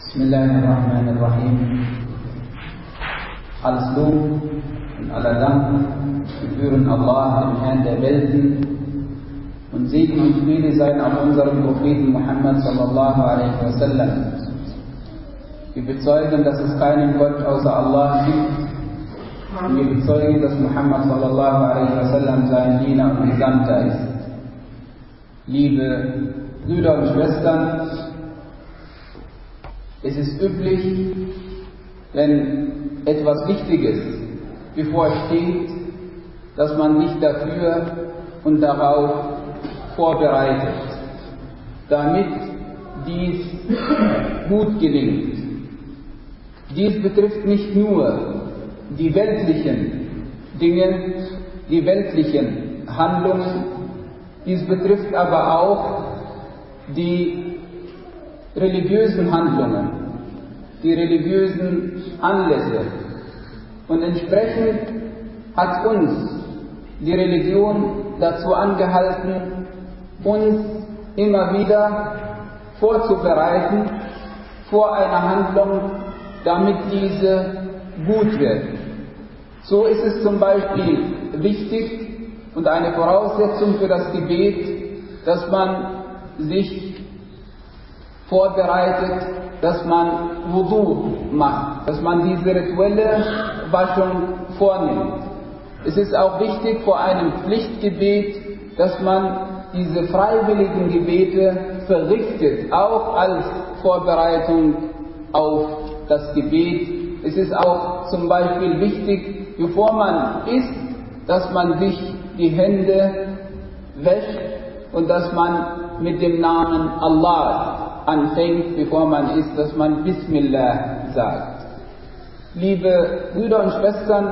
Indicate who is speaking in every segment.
Speaker 1: Bismillahirrahmanirrahim. Alles Lob und aller Dank gebühren Allah, dem Herrn der Welten, und Segen und Friede seien auf unserem Propheten Muhammad sallallahu alaihi wasallam. Wir bezeugen, dass es keinen Gott außer Allah gibt, und wir bezeugen, dass Muhammad sallallahu alaihi wasallam sein Diener und Gesandter ist. Liebe Brüder und Schwestern, es ist üblich, wenn etwas Wichtiges bevorsteht, dass man sich dafür und darauf vorbereitet, damit dies gut gelingt. Dies betrifft nicht nur die weltlichen Dinge, die weltlichen Handlungen, dies betrifft aber auch die religiösen Handlungen, die religiösen Anlässe. Und entsprechend hat uns die Religion dazu angehalten, uns immer wieder vorzubereiten vor einer Handlung, damit diese gut wird. So ist es zum Beispiel wichtig und eine Voraussetzung für das Gebet, dass man sich vorbereitet, dass man Wudu macht, dass man diese rituelle Waschung vornimmt. Es ist auch wichtig vor einem Pflichtgebet, dass man diese freiwilligen Gebete verrichtet, auch als Vorbereitung auf das Gebet. Es ist auch zum Beispiel wichtig, bevor man isst, dass man sich die Hände wäscht und dass man mit dem Namen Allah anfängt, bevor man isst, dass man Bismillah sagt. Liebe Brüder und Schwestern,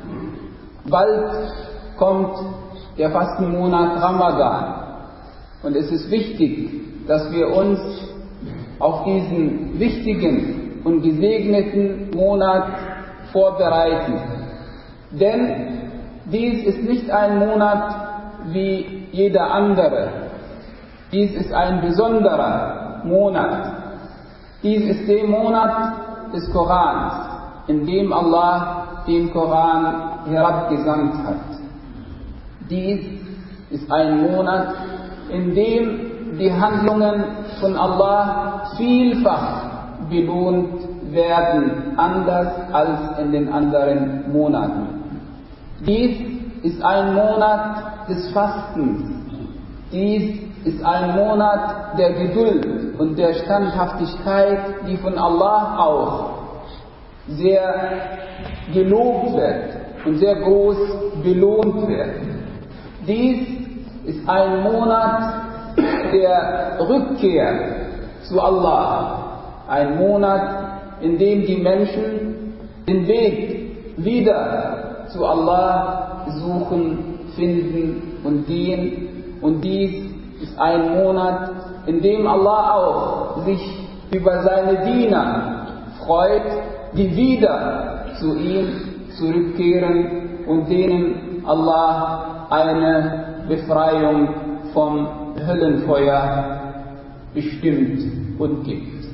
Speaker 1: bald kommt der Fastenmonat Ramadan und es ist wichtig, dass wir uns auf diesen wichtigen und gesegneten Monat vorbereiten. Denn dies ist nicht ein Monat wie jeder andere. Dies ist ein besonderer Monat. Dies ist der Monat des Korans, in dem Allah den Koran herabgesandt hat. Dies ist ein Monat, in dem die Handlungen von Allah vielfach belohnt werden, anders als in den anderen Monaten. Dies ist ein Monat des Fastens. Dies ist ein Monat der Geduld und der Standhaftigkeit, die von Allah auch sehr gelobt wird und sehr groß belohnt wird. Dies ist ein Monat der Rückkehr zu Allah, ein Monat, in dem die Menschen den Weg wieder zu Allah suchen, finden und gehen. Und dies ist ein Monat, in dem Allah auch sich über seine Diener freut, die wieder zu ihm zurückkehren und denen Allah eine Befreiung vom Höllenfeuer bestimmt und gibt.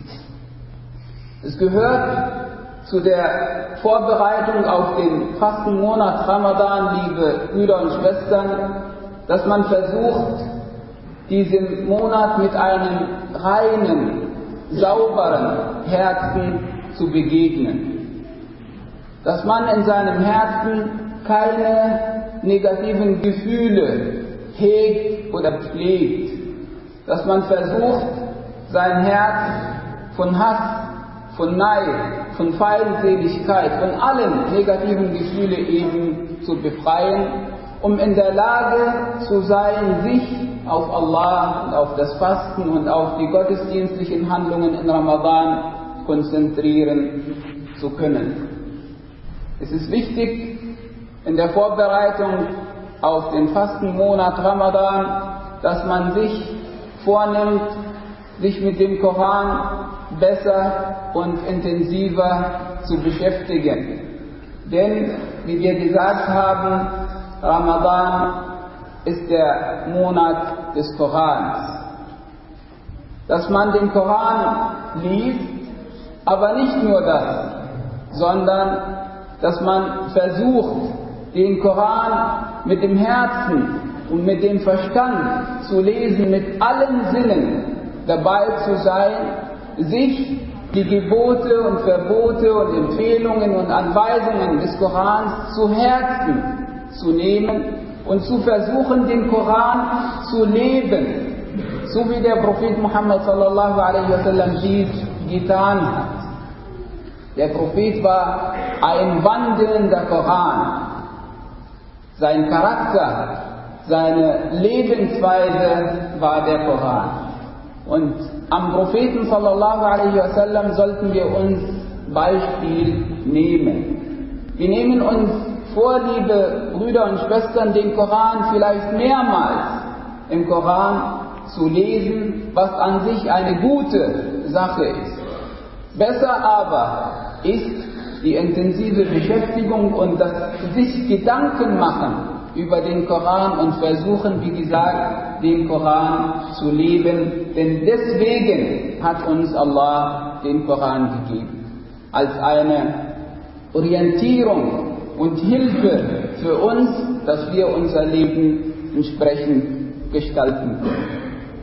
Speaker 1: Es gehört zu der Vorbereitung auf den Fastenmonat Ramadan, liebe Brüder und Schwestern, dass man versucht, diesem Monat mit einem reinen, sauberen Herzen zu begegnen. Dass man in seinem Herzen keine negativen Gefühle hegt oder pflegt. Dass man versucht, sein Herz von Hass, von Neid, von Feindseligkeit, von allen negativen Gefühlen eben zu befreien, um in der Lage zu sein, sich auf Allah und auf das Fasten und auf die gottesdienstlichen Handlungen in Ramadan konzentrieren zu können. Es ist wichtig, in der Vorbereitung auf den Fastenmonat Ramadan, dass man sich vornimmt, sich mit dem Koran besser und intensiver zu beschäftigen. Denn, wie wir gesagt haben, Ramadan ist der Monat des Korans. Dass man den Koran liest, Aber nicht nur das, sondern dass man versucht, den Koran mit dem Herzen und mit dem Verstand zu lesen, mit allen Sinnen dabei zu sein, sich die Gebote und Verbote und Empfehlungen und Anweisungen des Korans zu Herzen zu nehmen und zu versuchen, den Koran zu leben, so wie der Prophet Muhammad sallallahu alaihi wasallam dies getan hat. Der Prophet war ein wandelnder Koran. Sein Charakter, seine Lebensweise war der Koran. Und am Propheten sallallahu alaihi wasallam sollten wir uns Beispiel nehmen. Wir nehmen uns vor, liebe Brüder und Schwestern, den Koran vielleicht mehrmals im Koran zu lesen, was an sich eine gute Sache ist. Besser aber ist die intensive Beschäftigung und das sich Gedanken machen über den Koran und versuchen, wie gesagt, den Koran zu leben. Denn deswegen hat uns Allah den Koran gegeben. Als eine Orientierung und Hilfe für uns, dass wir unser Leben entsprechend gestalten können.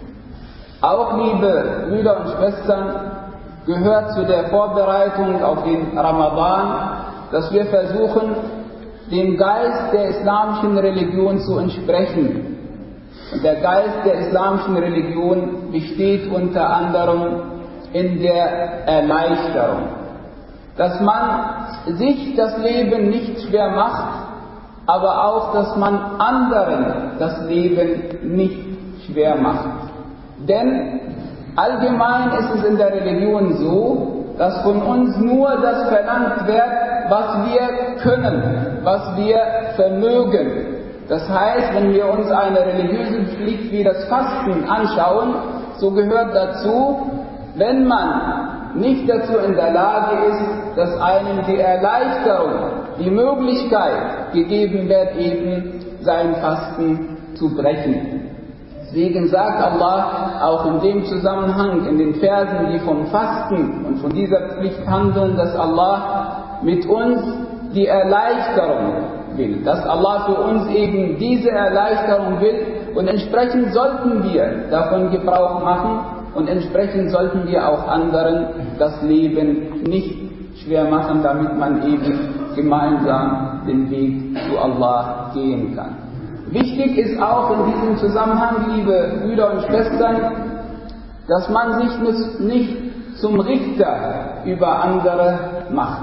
Speaker 1: Auch, liebe Brüder und Schwestern, gehört zu der Vorbereitung auf den Ramadan, dass wir versuchen, dem Geist der islamischen Religion zu entsprechen. Und der Geist der islamischen Religion besteht unter anderem in der Erleichterung. Dass man sich das Leben nicht schwer macht, aber auch, dass man anderen das Leben nicht schwer macht. Denn allgemein ist es in der Religion so, dass von uns nur das verlangt wird, was wir können, was wir vermögen. Das heißt, wenn wir uns eine religiöse Pflicht wie das Fasten anschauen, so gehört dazu, wenn man nicht dazu in der Lage ist, dass einem die Erleichterung, die Möglichkeit gegeben wird, eben sein Fasten zu brechen. Deswegen sagt Allah auch in dem Zusammenhang, in den Versen, die vom Fasten und von dieser Pflicht handeln, dass Allah mit uns die Erleichterung will, dass Allah für uns eben diese Erleichterung will und entsprechend sollten wir davon Gebrauch machen und entsprechend sollten wir auch anderen das Leben nicht schwer machen, damit man eben gemeinsam den Weg zu Allah gehen kann. Wichtig ist auch in diesem Zusammenhang, liebe Brüder und Schwestern, dass man sich nicht zum Richter über andere macht,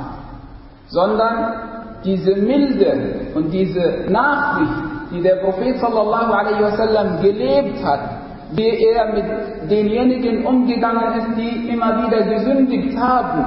Speaker 1: sondern diese Milde und diese Nachsicht, die der Prophet sallallahu alaihi wasallam gelebt hat, wie er mit denjenigen umgegangen ist, die immer wieder gesündigt haben,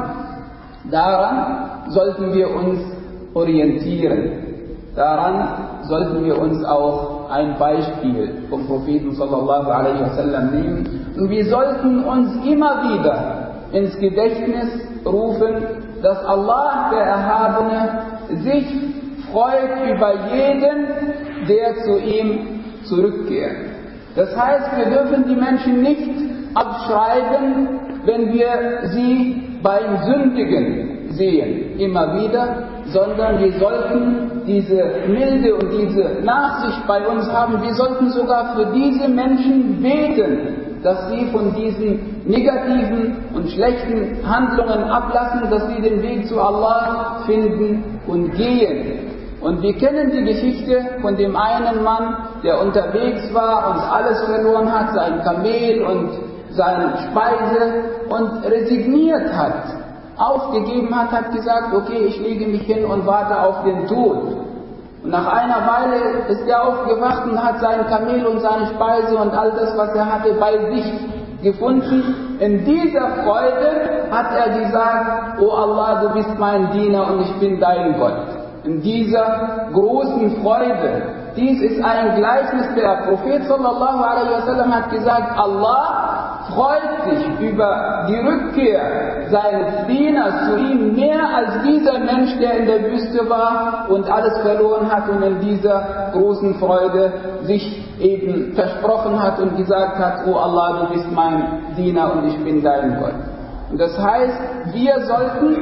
Speaker 1: daran sollten wir uns orientieren. Daran sollten wir uns auch ein Beispiel vom Propheten sallallahu alaihi wasallam nehmen. Und wir sollten uns immer wieder ins Gedächtnis rufen, dass Allah, der Erhabene, sich freut über jeden, der zu ihm zurückkehrt. Das heißt, wir dürfen die Menschen nicht abschreiben, wenn wir sie beim Sündigen sehen, immer wieder, sondern wir sollten diese Milde und diese Nachsicht bei uns haben. Wir sollten sogar für diese Menschen beten, dass sie von diesen negativen und schlechten Handlungen ablassen, dass sie den Weg zu Allah finden und gehen. Und wir kennen die Geschichte von dem einen Mann, der unterwegs war und alles verloren hat, sein Kamel und seine Speise, und resigniert hat, aufgegeben hat gesagt, okay, ich lege mich hin und warte auf den Tod. Und nach einer Weile ist er aufgewacht und hat sein Kamel und seine Speise und all das, was er hatte, bei sich gefunden. In dieser Freude hat er gesagt, oh Allah, du bist mein Diener und ich bin dein Gott. In dieser großen Freude. Dies ist ein Gleichnis. Der Prophet sallallahu alaihi wasallam hat gesagt, Allah freut sich über die Rückkehr seines Dieners zu ihm mehr als dieser Mensch, der in der Wüste war und alles verloren hat und in dieser großen Freude sich eben versprochen hat und gesagt hat, oh Allah, du bist mein Diener und ich bin dein Gott. Und das heißt, wir sollten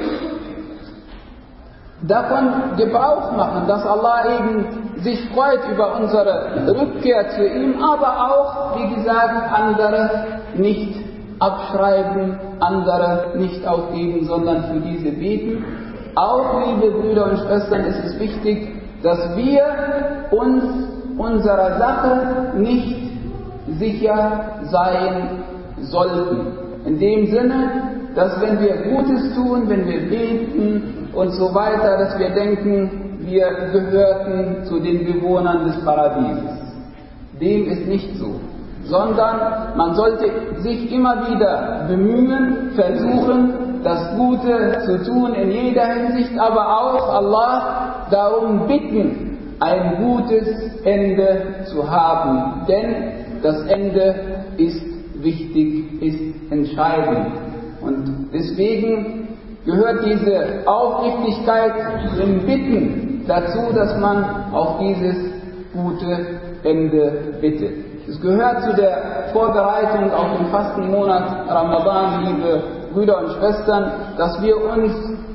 Speaker 1: davon Gebrauch machen, dass Allah eben sich freut über unsere Rückkehr zu ihm, aber auch, wie gesagt, andere nicht abschreiben, andere nicht aufgeben, sondern für diese beten. Auch, liebe Brüder und Schwestern, ist es wichtig, dass wir uns unserer Sache nicht sicher sein sollten. In dem Sinne, dass wenn wir Gutes tun, wenn wir beten und so weiter, dass wir denken, wir gehörten zu den Bewohnern des Paradieses. Dem ist nicht so. Sondern man sollte sich immer wieder bemühen, versuchen, das Gute zu tun in jeder Hinsicht, aber auch Allah darum bitten, ein gutes Ende zu haben. Denn das Ende ist wichtig, ist entscheidend. Und deswegen gehört diese Aufrichtigkeit im Bitten dazu, dass man auf dieses gute Ende bittet. Es gehört zu der Vorbereitung auf den Fastenmonat Ramadan, liebe Brüder und Schwestern, dass wir uns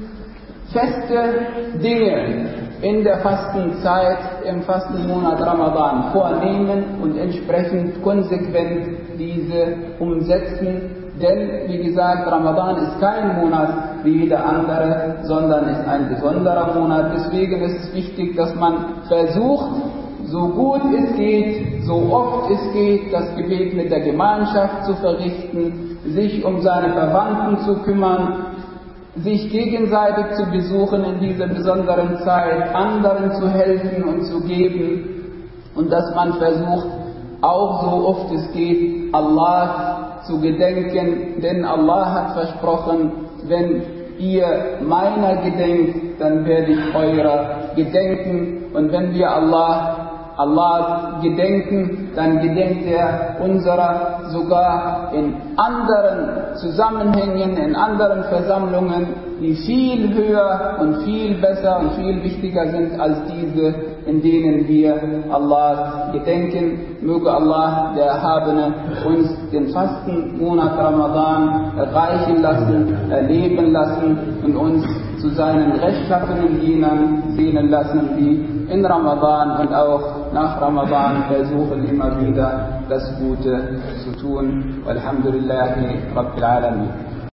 Speaker 1: feste Dinge in der Fastenzeit, im Fastenmonat Ramadan vornehmen und entsprechend konsequent diese umsetzen. Denn, wie gesagt, Ramadan ist kein Monat wie jeder andere, sondern ist ein besonderer Monat. Deswegen ist es wichtig, dass man versucht, so gut es geht, so oft es geht, das Gebet mit der Gemeinschaft zu verrichten, sich um seine Verwandten zu kümmern, sich gegenseitig zu besuchen in dieser besonderen Zeit, anderen zu helfen und zu geben und dass man versucht, auch so oft es geht, Allah zu gedenken, denn Allah hat versprochen, wenn ihr meiner gedenkt, dann werde ich eurer gedenken, und wenn wir Allah gedenken, dann gedenkt er unserer sogar in anderen Zusammenhängen, in anderen Versammlungen, die viel höher und viel besser und viel wichtiger sind als diese, in denen wir Allah gedenken. Möge Allah, der Erhabene, uns den Fastenmonat Ramadan erreichen lassen, erleben lassen und uns zu seinen rechtschaffenen Dienern sehen lassen, die in Ramadan und auch nach Ramadan versuchen, immer wieder das Gute zu tun. Walhamdulillahi Rabbil Alamin.